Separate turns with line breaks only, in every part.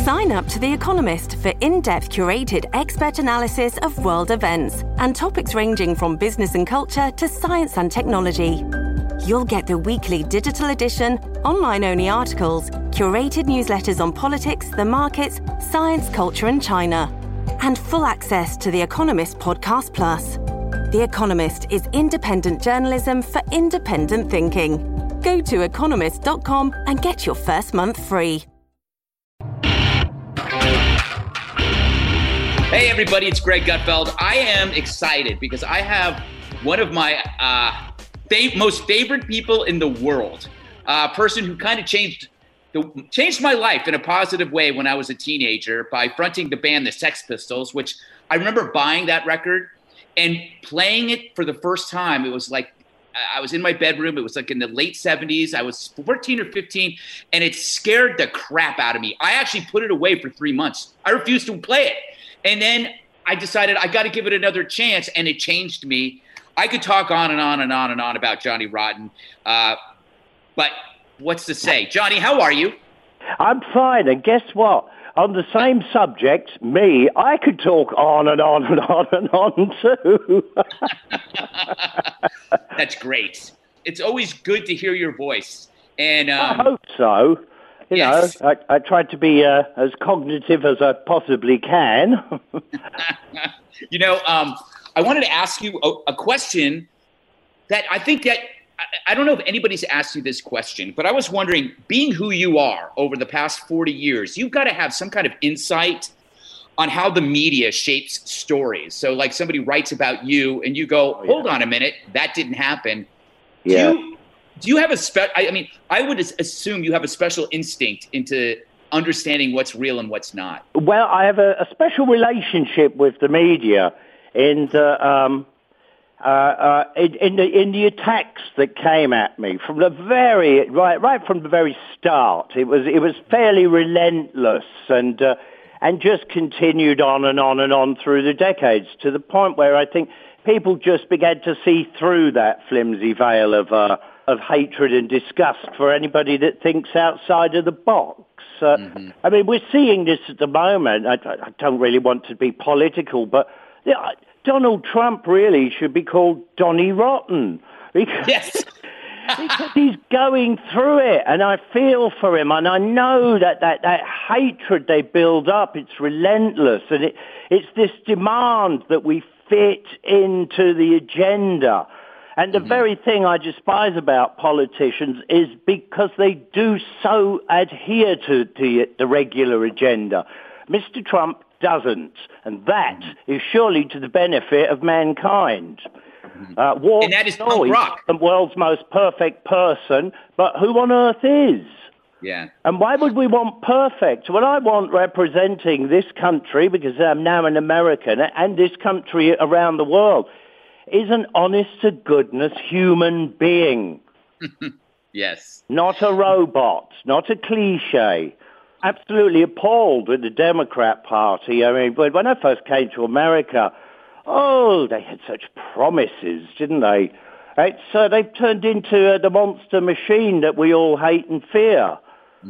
Sign up to The Economist for in-depth curated expert analysis of world events and topics ranging from business and culture to science and technology. You'll get the weekly digital edition, online-only articles, curated newsletters on politics, the markets, science, culture and China, and full access to The Economist Podcast Plus. The Economist is independent journalism for independent thinking. Go to economist.com and get your first month free.
Hey everybody, it's Greg Gutfeld. I am excited because I have one of my most favorite people in the world, a person who kind of changed my life in a positive way when I was a teenager by fronting the band The Sex Pistols, which I remember buying that record and playing it for the first time. It was like I was in my bedroom. It was like in the late 70s. I was 14 or 15, and it scared the crap out of me. I actually put it away for 3 months. I refused to play it. And then I decided I got to give it another chance, and it changed me. I could talk on and on and on and on about Johnny Rotten, but what's to say? Johnny, how are you?
I'm fine, and guess what? On the same subject, I could talk on and on and on and on too.
That's great. It's always good to hear your voice. And
I hope so. You know, I tried to be as cognitive as I possibly can.
I wanted to ask you a question that I think that I don't know if anybody's asked you this question, but I was wondering, being who you are over the past 40 years, you've got to have some kind of insight on how the media shapes stories. So like somebody writes about you and you go, hold on a minute, that didn't happen.
Yeah.
Do you have I would assume you have a special instinct into understanding what's real and what's not.
Well, I have a special relationship with the media in the attacks that came at me from the right from the very start. It was fairly relentless and just continued on and on and on through the decades, to the point where I think people just began to see through that flimsy veil of hatred and disgust for anybody that thinks outside of the box. I mean, we're seeing this at the moment. I don't really want to be political, but Donald Trump really should be called Donny Rotten.
Yes.
Because he's going through it, and I feel for him, and I know that hatred they build up, it's relentless, and it's this demand that we fit into the agenda. And the very thing I despise about politicians is because they do so adhere to the regular agenda. Mr. Trump doesn't, and that is surely to the benefit of mankind.
And that is punk rock.
The world's most perfect person, but who on earth is?
Yeah. And
why would we want perfect? Well, I want representing this country, because I'm now an American, and this country around the world, is an honest-to-goodness human being.
Yes.
Not a robot, not a cliche. Absolutely appalled with the Democrat Party. I mean, when I first came to America, they had such promises, didn't they? They've turned into the monster machine that we all hate and fear.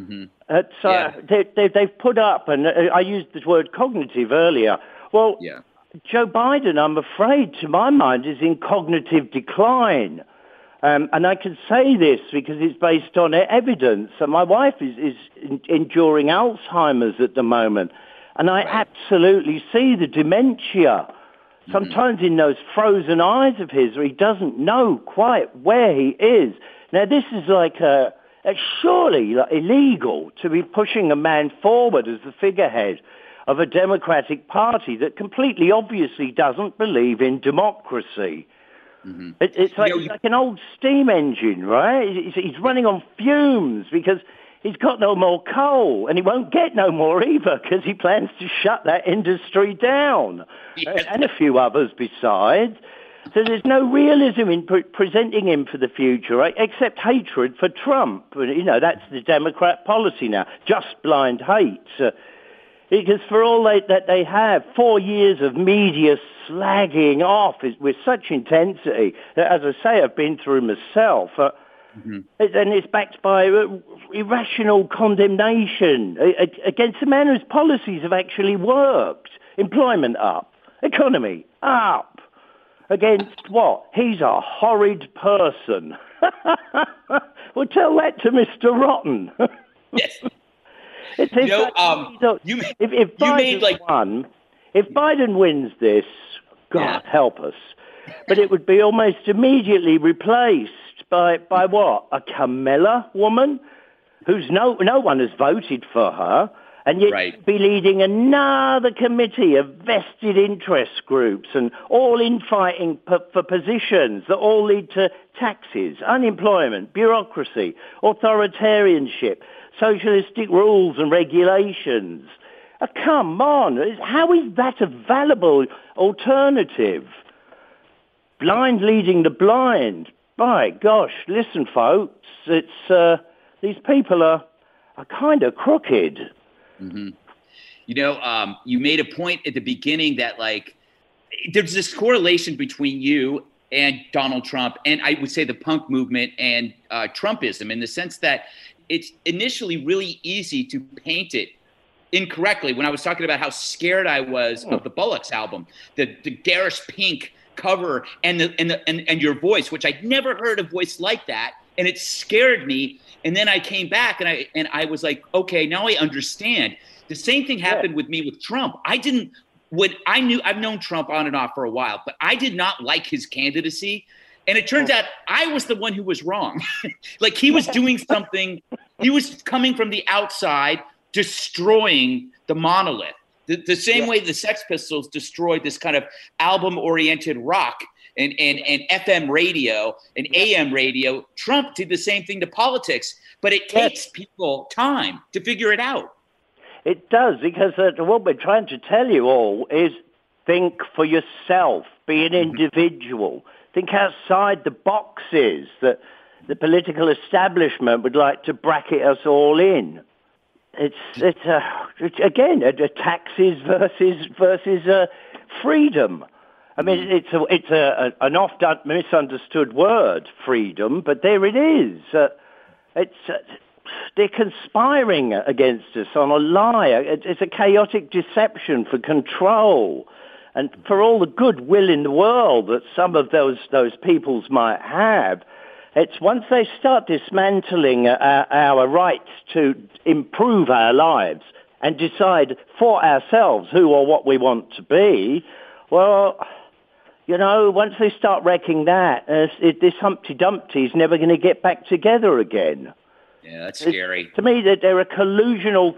They've put up, and I used the word cognitive earlier. Well, Joe Biden, I'm afraid, to my mind, is in cognitive decline. And I can say this because it's based on evidence. And my wife is enduring Alzheimer's at the moment. And I absolutely see the dementia. Sometimes in those frozen eyes of his, where he doesn't know quite where he is. Now, this is surely illegal to be pushing a man forward as the figurehead of a Democratic Party that completely obviously doesn't believe in democracy. It's like an old steam engine, right? He's running on fumes because he's got no more coal, and he won't get no more either because he plans to shut that industry down, and a few others besides. So there's no realism in presenting him for the future, right? Except hatred for Trump. That's the Democrat policy now, just blind hate. Because for all that they have, 4 years of media slagging off with such intensity that, as I say, I've been through myself. And it's backed by irrational condemnation against the man whose policies have actually worked. Employment up, economy up. Against what? He's a horrid person. Well, tell that to Mr. Rotten.
Yes.
If Biden wins this, God help us. But it would be almost immediately replaced by what? A Camilla woman who's no one has voted for her, and yet be leading another committee of vested interest groups and all infighting for positions that all lead to taxes, unemployment, bureaucracy, authoritarianship, socialistic rules and regulations. Come on, how is that a valuable alternative? Blind leading the blind. By gosh, listen, folks, it's these people are kind of crooked.
Mm-hmm. You made a point at the beginning that there's this correlation between you and Donald Trump, and I would say the punk movement and Trumpism, in the sense that it's initially really easy to paint it incorrectly. When I was talking about how scared I was of the Bullocks album, the garish pink cover and your voice, which I'd never heard a voice like that, and it scared me. And then I came back and I was like, okay, now I understand. The same thing happened with me with Trump. I've known Trump on and off for a while, but I did not like his candidacy. And it turns out I was the one who was wrong. He was doing something. He was coming from the outside, destroying the monolith. The same way the Sex Pistols destroyed this kind of album-oriented rock and FM radio and AM radio. Trump did the same thing to politics, but it takes people time to figure it out. It does, because what we're trying to tell you all is think for yourself, be an individual, think outside the boxes that the political establishment would like to bracket us all in. It's again taxes versus freedom. I mean, it's an oft misunderstood word, freedom, but there it is. They're conspiring against us on a lie. It's a chaotic deception for control, and for all the goodwill in the world that some of those peoples might have. It's once they start dismantling our rights to improve our lives and decide for ourselves who or what we want to be, well, once they start wrecking that, this Humpty Dumpty is never going to get back together again. Yeah, that's scary. To me, that they're a collusional,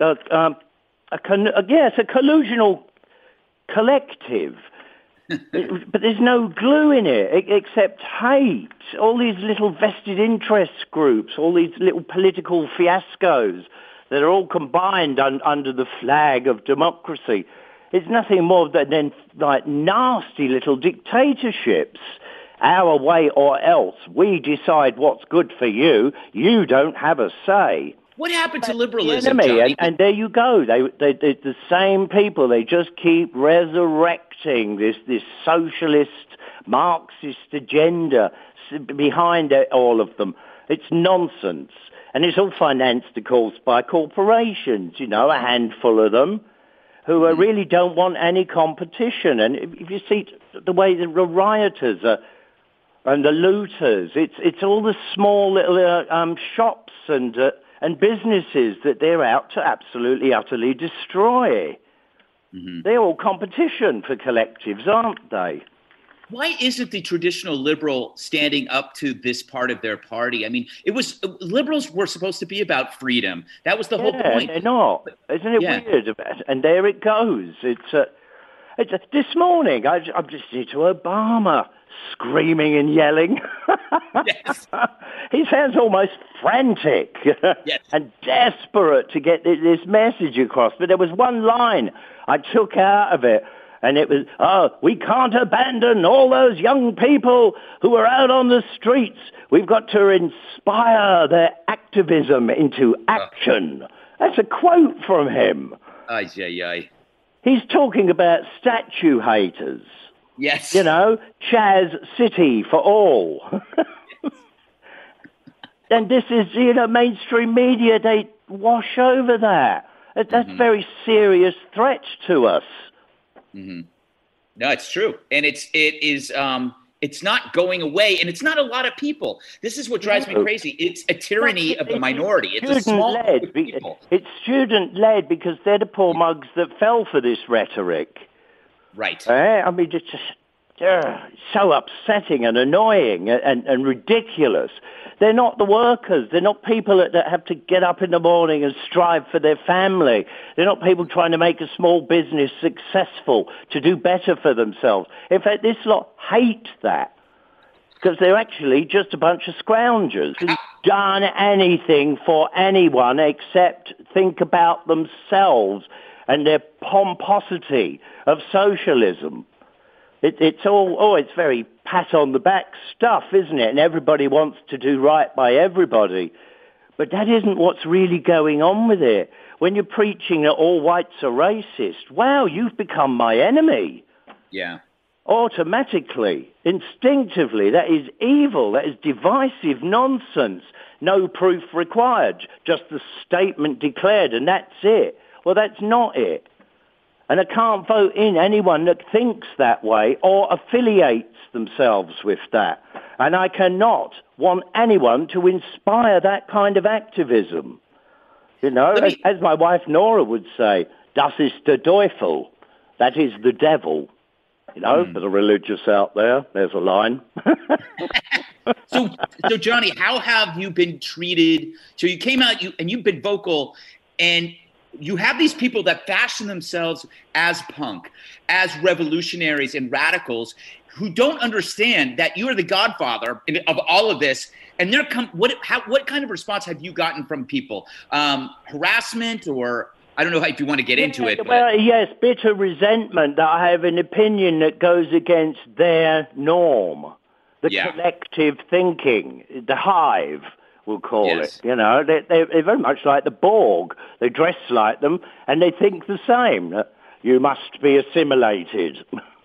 it's a collusional collective. But there's no glue in it except hate. All these little vested interest groups, all these little political fiascos that are all combined under the flag of democracy. It's nothing more than nasty little dictatorships. Our way or else. We decide what's good for you. You don't have a say. What happened to liberalism, Johnny? And there you go. They're the same people. They just keep resurrecting this socialist, Marxist agenda behind all of them. It's nonsense. And it's all financed, of course, by corporations, a handful of them, who really don't want any competition. And if you see the way the rioters are, and the looters, it's all the small little shops and businesses that they're out to absolutely, utterly destroy. Mm-hmm. They're all competition for collectives, aren't they? Why isn't the traditional liberal standing up to this part of their party? I mean, liberals were supposed to be about freedom. That was the whole point. They're not. Isn't it weird? And there it goes. This morning, I'm just here to Obama, screaming and yelling. Yes. He sounds almost frantic and desperate to get this message across. But there was one line I took out of it, and it was, we can't abandon all those young people who are out on the streets. We've got to inspire their activism into action. That's a quote from him. He's talking about statue haters. Yes. Chaz City for all.
And this is, mainstream media, they wash over that. That's very serious threat to us.
Mm-hmm. No, it's true. And it's not going away, and it's not a lot of people. This is what drives me crazy. It's a tyranny of the minority. It's a small group of people.
It's student-led because they're the poor mugs that fell for this rhetoric.
Right.
I mean, it's just so upsetting and annoying and ridiculous. They're not the workers. They're not people that have to get up in the morning and strive for their family. They're not people trying to make a small business successful, to do better for themselves. In fact, this lot hate that because they're actually just a bunch of scroungers who've done anything for anyone except think about themselves and their pomposity of socialism. It's very pat on the back stuff, isn't it? And everybody wants to do right by everybody. But that isn't what's really going on with it. When you're preaching that all whites are racist, wow, you've become my enemy.
Yeah.
Automatically, instinctively, that is evil. That is divisive nonsense. No proof required. Just the statement declared, and that's it. Well, that's not it. And I can't vote in anyone that thinks that way or affiliates themselves with that. And I cannot want anyone to inspire that kind of activism. As my wife Nora would say, das ist der Teufel. That is the devil. For the religious out there, there's a line.
So Johnny, how have you been treated? So you came out and you've been vocal, and you have these people that fashion themselves as punk, as revolutionaries and radicals who don't understand that you are the godfather of all of this. And what kind of response have you gotten from people? Harassment, or I don't know if you want to get into it.
Well, yes, bitter resentment that I have an opinion that goes against their norm, the collective thinking, the hive. We'll call it. They're very much like the Borg. They dress like them, and they think the same. You must be assimilated.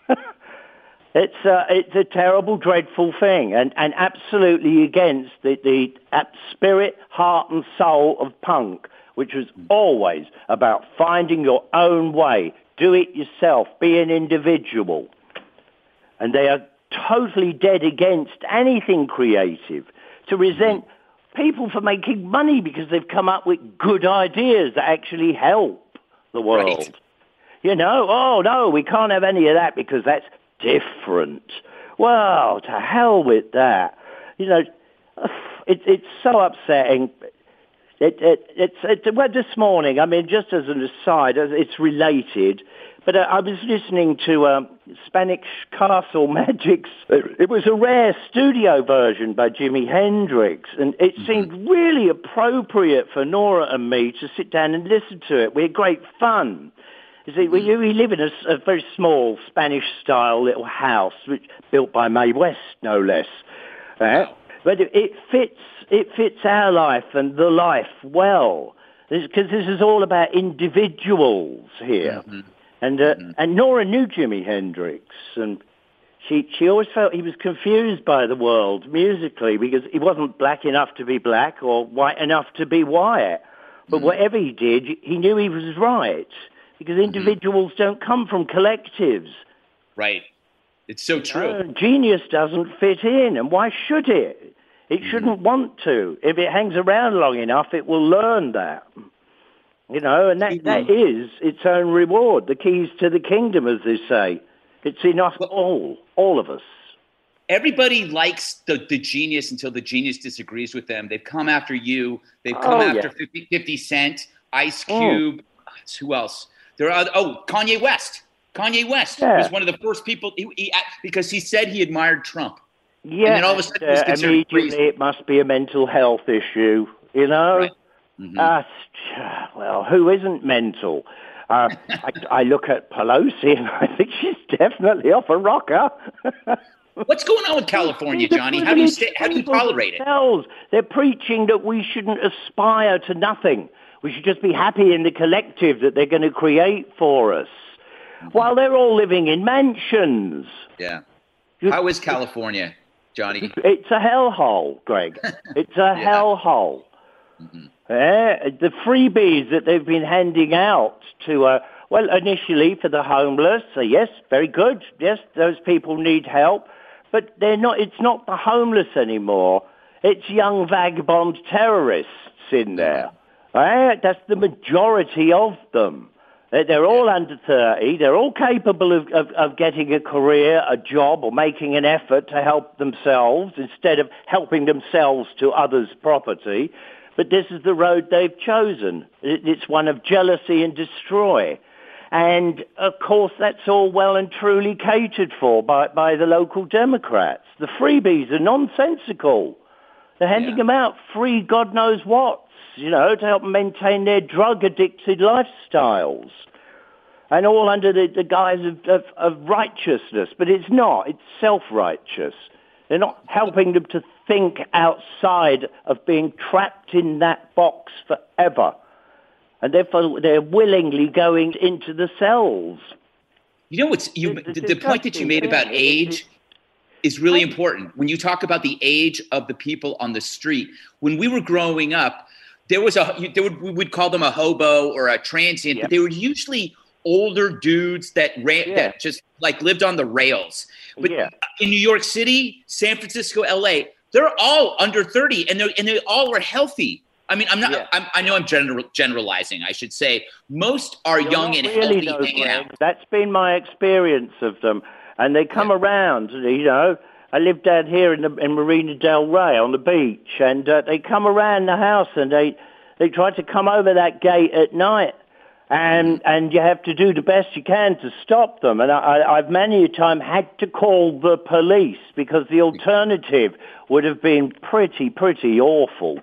It's a terrible, dreadful thing, and absolutely against the spirit, heart, and soul of punk, which was always about finding your own way, do it yourself, be an individual. And they are totally dead against anything creative. To resent people for making money because they've come up with good ideas that actually help the world. Right. Oh no, we can't have any of that because that's different. Well, to hell with that. It's so upsetting. Well, this morning, I mean, just as an aside, it's related, but I was listening to Spanish Castle Magic's. It was a rare studio version by Jimi Hendrix, and it seemed really appropriate for Nora and me to sit down and listen to it. We had great fun. You see, we live in a very small Spanish-style little house, built by Mae West, no less. But it fits our life and the life well, because this is all about individuals here. And Nora knew Jimi Hendrix, and she always felt he was confused by the world musically because he wasn't black enough to be black or white enough to be white. But whatever he did, he knew he was right, because individuals don't come from collectives.
Right. It's so true.
Genius doesn't fit in, and why should it? It shouldn't want to. If it hangs around long enough, it will learn that. And that is its own reward. The keys to the kingdom, as they say. It's in us all of us.
Everybody likes the genius until the genius disagrees with them. They've come after you. They've come after 50 Cent, Ice Cube. Who else? Kanye West. Kanye West was one of the first people, because he said he admired Trump.
Yeah,
and then all of a sudden it was considered
immediately
crazy.
It must be a mental health issue, Right. Well, who isn't mental? I look at Pelosi and I think she's definitely off a rocker.
What's going on with California, Johnny? How do you tolerate it?
They're preaching that we shouldn't aspire to nothing. We should just be happy in the collective that they're going to create for us, while they're all living in mansions.
Yeah. How is California? Johnny?
It's a hellhole, Greg. It's a hellhole. Mm-hmm. The freebies that they've been handing out to, initially for the homeless, yes, very good. Yes, those people need help. But they're not. It's not the homeless anymore. It's young vagabond terrorists in there. That's the majority of them. They're all under 30. They're all capable of getting a career, a job, or making an effort to help themselves instead of helping themselves to others' property. But this is the road they've chosen. It's one of jealousy and destroy. And, of course, that's all well and truly catered for by the local Democrats. The freebies are nonsensical. They're handing them out free God knows what, to help them maintain their drug-addicted lifestyles. And all under the guise of righteousness. But it's not. It's self-righteous. They're not helping them to think outside of being trapped in that box forever. And therefore, they're willingly going into the cells.
You know, the point that you made about age is really important. When you talk about the age of the people on the street, when we were growing up, we would call them a hobo or a transient, but they were usually older dudes that that just like lived on the rails. But in New York City, San Francisco, LA, they're all under 30, and they all are healthy. I mean, I'm not. I know I'm generalizing. I should say most are young and healthy, hanging out.
That's been my experience of them, and they come around. I live down here in Marina del Rey on the beach, and they come around the house, and they try to come over that gate at night, and you have to do the best you can to stop them. And I've many a time had to call the police because the alternative would have been pretty awful.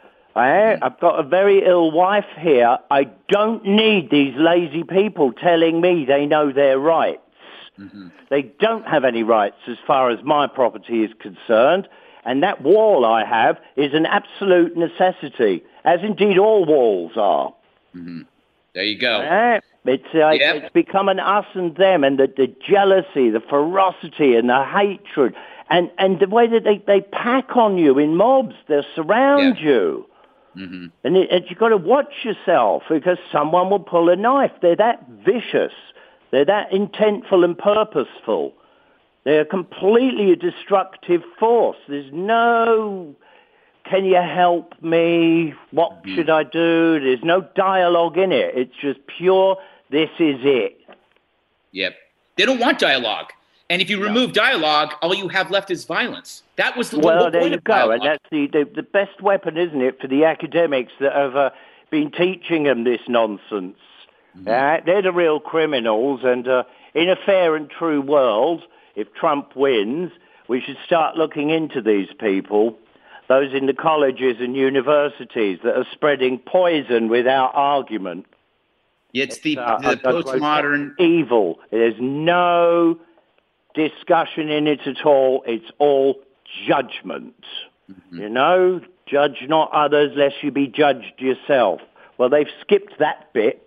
I've got a very ill wife here. I don't need these lazy people telling me they know their rights. Mm-hmm. They don't have any rights as far as my property is concerned. And that wall I have is an absolute necessity, as indeed all walls are.
Mm-hmm. There you go.
It's become an us and them, and the jealousy, the ferocity, and the hatred, and the way that they pack on you in mobs. They surround you. Mm-hmm. And you've got to watch yourself because someone will pull a knife. They're that vicious. They're that intentful and purposeful. They're completely a destructive force. There's no, can you help me? What should I do? There's no dialogue in it. It's just pure, this is it.
Yep. They don't want dialogue. And if you remove dialogue, all you have left is violence. That was the whole
there
point
you
of
go.
dialogue.
And that's the best weapon, isn't it, for the academics that have been teaching them this nonsense. Mm-hmm. They're the real criminals. And in a fair and true world, if Trump wins, we should start looking into these people, those in the colleges and universities that are spreading poison without argument.
It's the postmodern
evil. There's no discussion in it at all. It's all judgment. Mm-hmm. Judge not others lest you be judged yourself. Well, they've skipped that bit.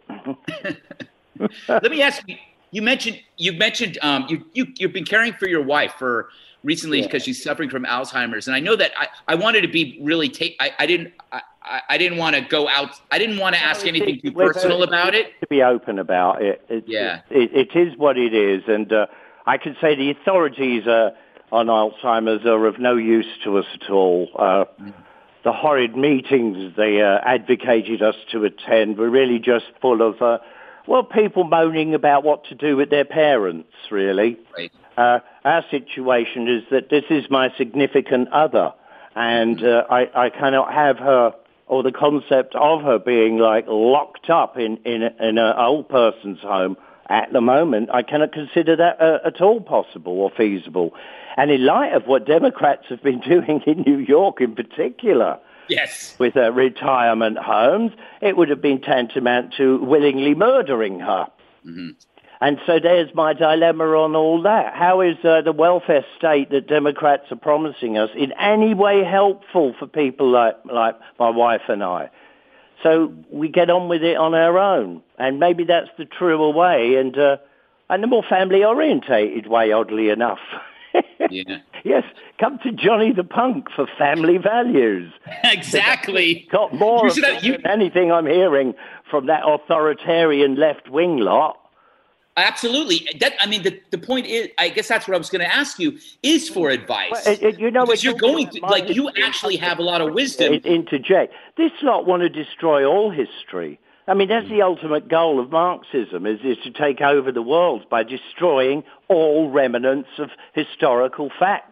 Let me ask you. You've mentioned you've been caring for your wife for recently because she's suffering from Alzheimer's, and I know that I wanted to be really I didn't want to go out. I didn't want to ask anything too personal about it.
To be open about it. It is what it is, and I can say the authorities on Alzheimer's are of no use to us at all. The horrid meetings they advocated us to attend were really just full of people moaning about what to do with their parents, really.
Right.
Our situation is that this is my significant other, and I cannot have her or the concept of her being locked up in an old person's home at the moment. I cannot consider that at all possible or feasible. And in light of what Democrats have been doing in New York in particular, with retirement homes, it would have been tantamount to willingly murdering her. Mm-hmm. And so there's my dilemma on all that. How is the welfare state that Democrats are promising us in any way helpful for people like my wife and I? So we get on with it on our own. And maybe that's the truer way and the more family-orientated way, oddly enough. Yes, come to Johnny the Punk for family values.
Exactly.
Got more than anything I'm hearing from that authoritarian left-wing lot.
Absolutely. The point is, I guess that's what I was going to ask you, is for advice.
Well,
because you're going to, you actually have a lot of wisdom.
Interject. This lot want to destroy all history. I mean, that's the ultimate goal of Marxism, is to take over the world by destroying all remnants of historical facts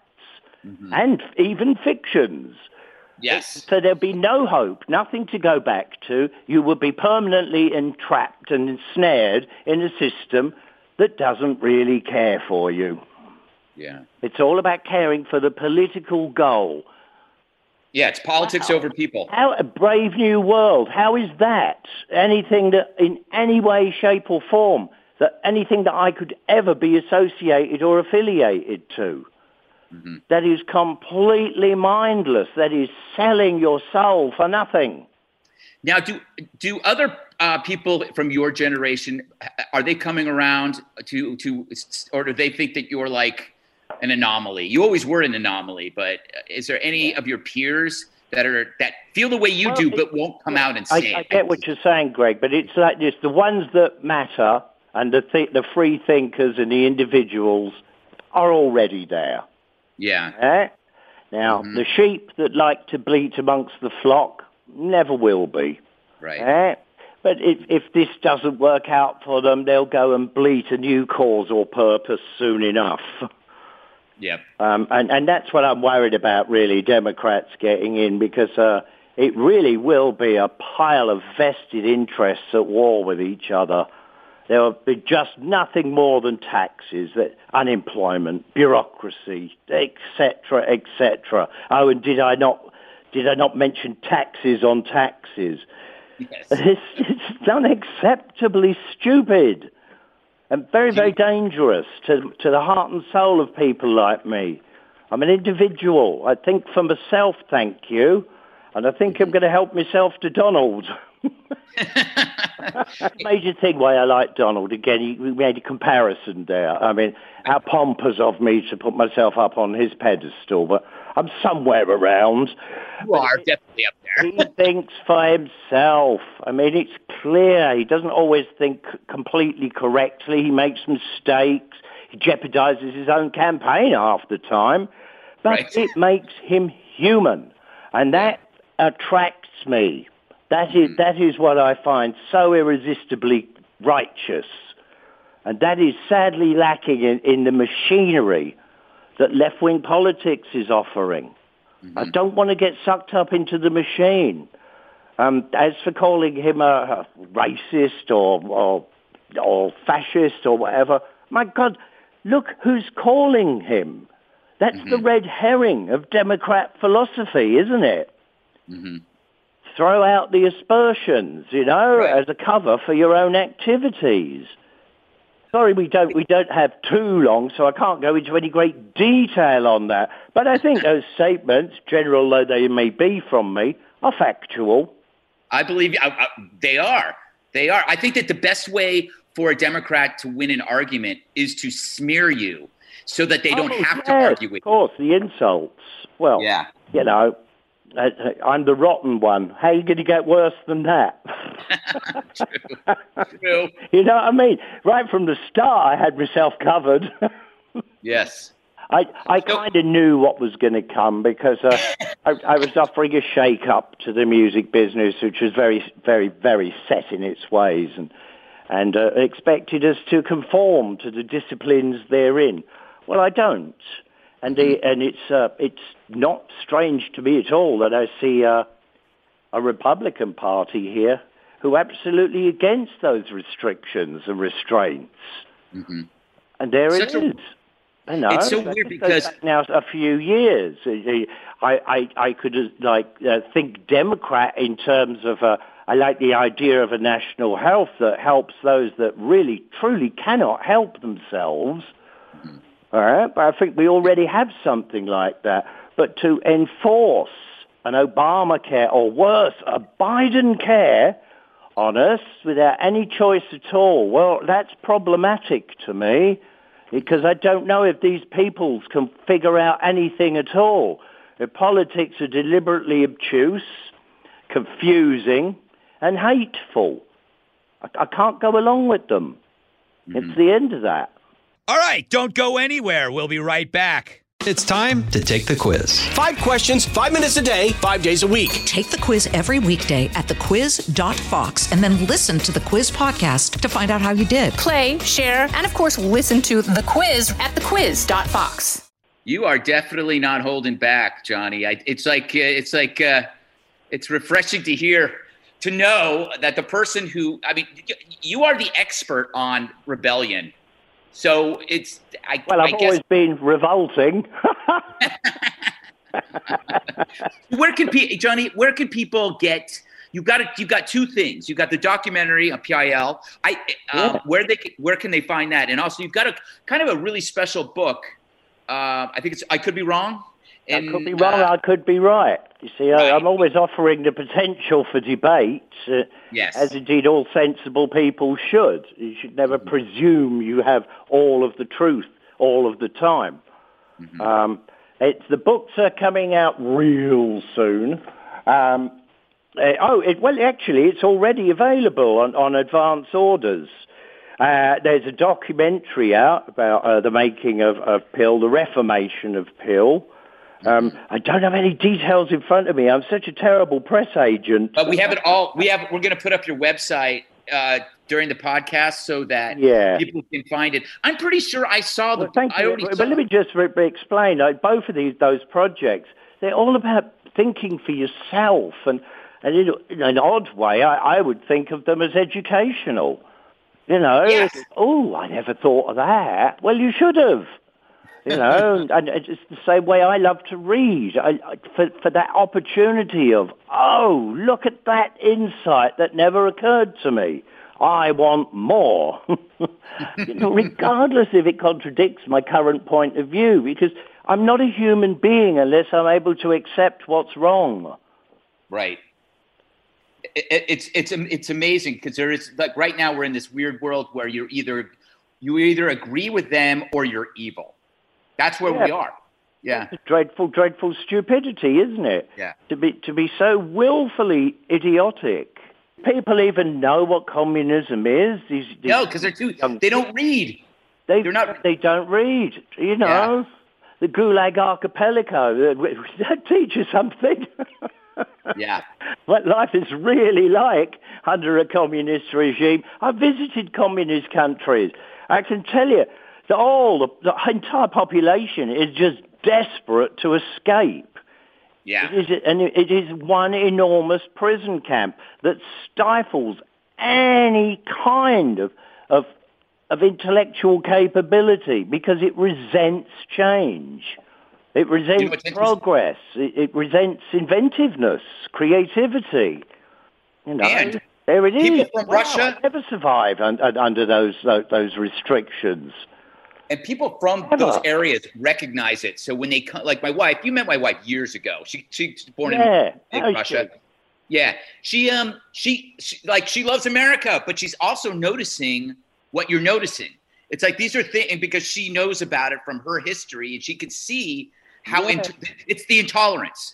and even fictions.
Yes.
So there'd be no hope, nothing to go back to. You would be permanently entrapped and ensnared in a system that doesn't really care for you.
Yeah.
It's all about caring for the political goal.
Yeah, it's politics over people.
How a brave new world. How is that? Anything that in any way, shape or form, anything that I could ever be associated or affiliated to. That is completely mindless. That is selling your soul for nothing.
Now, do other people from your generation, are they coming around to, or do they think that you're like an anomaly? You always were an anomaly, but is there any of your peers that feel the way you do, but won't come out and say it?
I get what you're saying, Greg, but it's like this: the ones that matter and the free thinkers and the individuals are already there.
Yeah.
Now, the sheep that like to bleat amongst the flock never will be.
Right.
But if this doesn't work out for them, they'll go and bleat a new cause or purpose soon enough.
Yep.
And that's what I'm worried about, really, Democrats getting in, because it really will be a pile of vested interests at war with each other. There will be just nothing more than taxes, unemployment, bureaucracy, etc., etc. Oh, and did I not mention taxes on taxes?
Yes.
It's unacceptably stupid and very, very dangerous to the heart and soul of people like me. I'm an individual. I think for myself, thank you, and I think I'm going to help myself to Donald. Major thing why I like Donald. Again, we made a comparison there. I mean, how pompous of me to put myself up on his pedestal, but I'm somewhere around.
You are definitely up there.
He thinks for himself. I mean, it's clear. He doesn't always think completely correctly. He makes mistakes. He jeopardizes his own campaign half the time. But It makes him human. And that attracts me. That is what I find so irresistibly righteous. And that is sadly lacking in the machinery that left-wing politics is offering. I don't want to get sucked up into the machine. As for calling him a racist or fascist or whatever, my God, look who's calling him. That's the red herring of Democrat philosophy, isn't it? Throw out the aspersions, as a cover for your own activities. Sorry, we don't have too long, so I can't go into any great detail on that. But I think those statements, general though they may be from me, are factual.
I believe they are. They are. I think that the best way for a Democrat to win an argument is to smear you so that they don't have to argue with you.
Of course, the insults. Well, I'm the rotten one. How are you going to get worse than that?
True.
You know what I mean? Right from the start, I had myself covered.
Yes.
I kind of knew what was going to come because I was offering a shake-up to the music business, which was very, very, very set in its ways, and expected us to conform to the disciplines therein. Well, I don't. And it's not strange to me at all that I see a Republican Party here who are absolutely against those restrictions and restraints. And there it is. I know.
It's so weird because
now a few years, I could think Democrat in terms of I like the idea of a national health that helps those that really truly cannot help themselves. All right, but I think we already have something like that. But to enforce an Obamacare or worse, a Biden care on us without any choice at all, well, that's problematic to me. because I don't know if these peoples can figure out anything at all. Their politics are deliberately obtuse, confusing, and hateful. I can't go along with them. It's the end of that.
All right, don't go anywhere. We'll be right back.
It's time to take the quiz.
5 questions, 5 minutes a day, 5 days a week.
Take the quiz every weekday at thequiz.fox and then listen to the quiz podcast to find out how you did.
Play, share, and of course, listen to the quiz at thequiz.fox.
You are definitely not holding back, Johnny. It's refreshing to hear, to know that the person who, you are the expert on rebellion. So
I've always been revolting.
Where can people get? You've got 2 things. You've got the documentary on PIL. Where can they find that? And also, you've got a kind of a really special book. I think I could be wrong.
I could be wrong. I could be right. You see, right. I'm always offering the potential for debate,
yes,
as indeed all sensible people should. You should never presume you have all of the truth all of the time. The books are coming out real soon. It's already available on advance orders. There's a documentary out about the making of PIL, the reformation of PIL. I don't have any details in front of me. I'm such a terrible press agent.
But we have it all. We're going to put up your website during the podcast so that people can find it. I'm pretty sure I saw the.
Thank you. But let me just explain. Both of those projects, they're all about thinking for yourself, and in an odd way, I would think of them as educational.
Yes.
I never thought of that. Well, you should have. And it's the same way I love to read. For that opportunity of, look at that insight that never occurred to me. I want more. Regardless if it contradicts my current point of view, because I'm not a human being unless I'm able to accept what's wrong.
Right. It's amazing because there is, like, right now we're in this weird world where you either agree with them or you're evil. That's where we are. Yeah.
It's dreadful, dreadful stupidity, isn't it?
Yeah.
To be so willfully idiotic. People even know what communism is.
No, because they don't read.
They don't read. The Gulag Archipelago, that teaches something.
Yeah.
What life is really like under a communist regime. I've visited communist countries. I can tell you that the entire population is just desperate to escape.
Yeah.
It is one enormous prison camp that stifles any kind of intellectual capability because it resents change. It resents progress. It resents inventiveness, creativity.
And
there it is.
People from Russia
never survive under those restrictions.
And people from those areas recognize it. So when they come, like my wife, you met my wife years ago. She's born in Russia. Yeah, she loves America, but she's also noticing what you're noticing. It's like these are things because she knows about it from her history, and she could see how it's the intolerance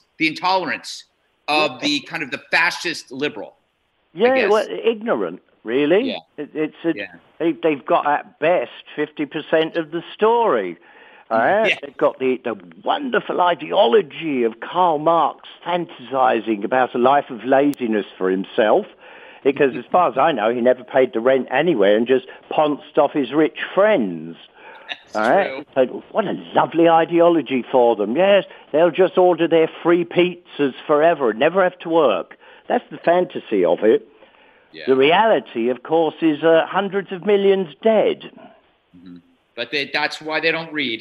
of the kind of the fascist liberal.
Yeah, ignorant. Really?
Yeah.
They've got at best 50% of the story. They've got the wonderful ideology of Karl Marx fantasizing about a life of laziness for himself, because as far as I know, he never paid the rent anywhere and just pounced off his rich friends.
True.
So what a lovely ideology for them. Yes, they'll just order their free pizzas forever and never have to work. That's the fantasy of it.
Yeah.
The reality, of course, is hundreds of millions dead.
Mm-hmm. But that's why they don't read,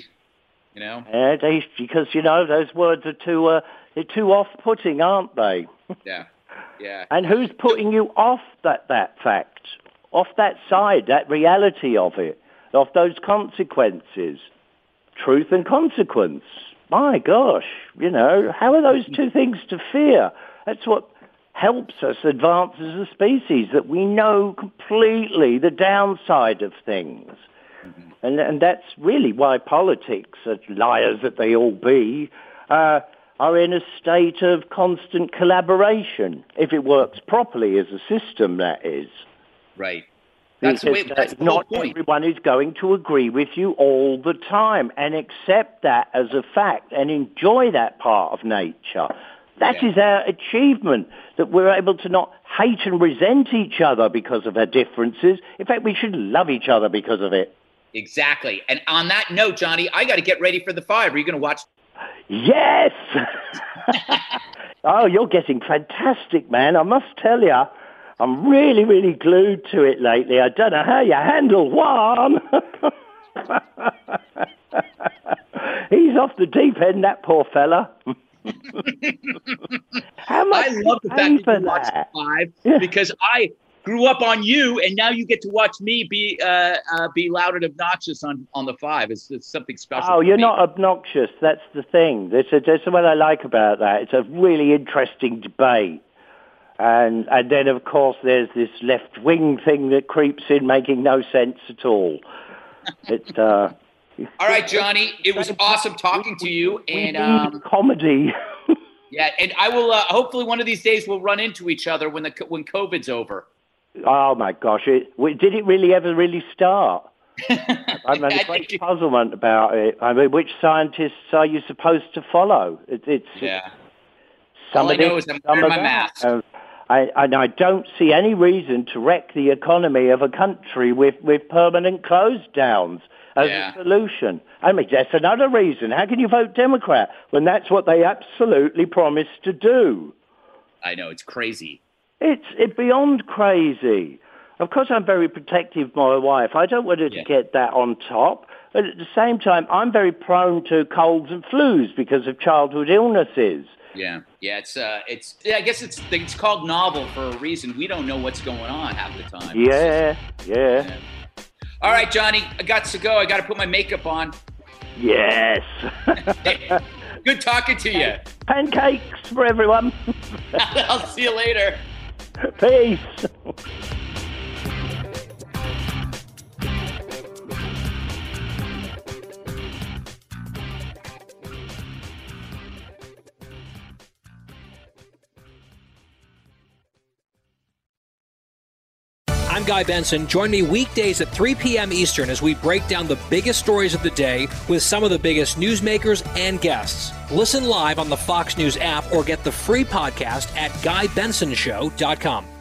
because, those words are they're too off-putting, aren't they?
Yeah.
And who's putting you off that fact, off that side, that reality of it, of those consequences? Truth and consequence. My gosh, how are those two things to fear? That's what helps us advance as a species, that we know completely the downside of things. And that's really why politics, liars that they all be, are in a state of constant collaboration, if it works properly as a system, that is.
Right. That's the way, that's the
not
whole point.
Everyone is going to agree with you all the time and accept that as a fact and enjoy that part of nature. That is our achievement, that we're able to not hate and resent each other because of our differences. In fact, we should love each other because of it.
Exactly. And on that note, Johnny, I got to get ready for the 5. Are you going to watch?
Yes! Oh, you're getting fantastic, man. I must tell you, I'm really, really glued to it lately. I don't know how you handle one. He's off the deep end, that poor fella. How much
I love the fact that you watched the 5 because I grew up on you, and now you get to watch me be loud and obnoxious on the 5. It's something special.
Oh, you're not obnoxious. That's the thing. That's what I like about that. It's a really interesting debate. And then, of course, there's this left-wing thing that creeps in, making no sense at all. All
right, Johnny, it was awesome talking to you. And
comedy.
Yeah, and I will. Hopefully, one of these days we'll run into each other when COVID's over.
Oh my gosh! Did it really ever start? I'm in a great puzzlement about it. I mean, which scientists are you supposed to follow?
All I know is I'm wearing my mask.
And I don't see any reason to wreck the economy of a country with permanent close downs as a solution. I mean, that's another reason. How can you vote Democrat when that's what they absolutely promised to do?
I know, it's crazy.
It's beyond crazy. Of course, I'm very protective of my wife. I don't want her to get that on top. But at the same time, I'm very prone to colds and flus because of childhood illnesses.
Yeah. I guess it's called novel for a reason. We don't know what's going on half the time.
Yeah.
All right, Johnny, I got to go. I got to put my makeup on.
Yes.
Good talking to you.
Pancakes for everyone.
I'll see you later.
Peace.
I'm Guy Benson. Join me weekdays at 3 p.m. Eastern as we break down the biggest stories of the day with some of the biggest newsmakers and guests. Listen live on the Fox News app or get the free podcast at GuyBensonShow.com.